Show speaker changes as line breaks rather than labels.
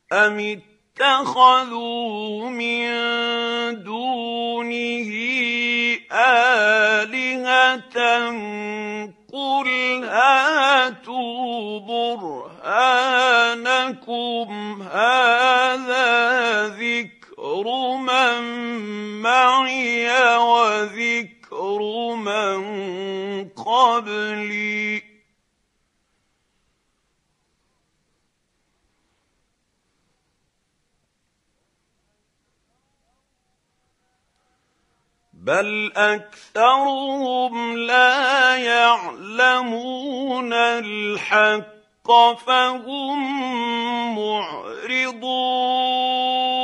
أم اتخذوا من دونه آلهة قل هاتوا برهانكم هذا ذكر من معي وذكر من قبلي بل أكثرهم لا يعلمون الحق فهم معرضون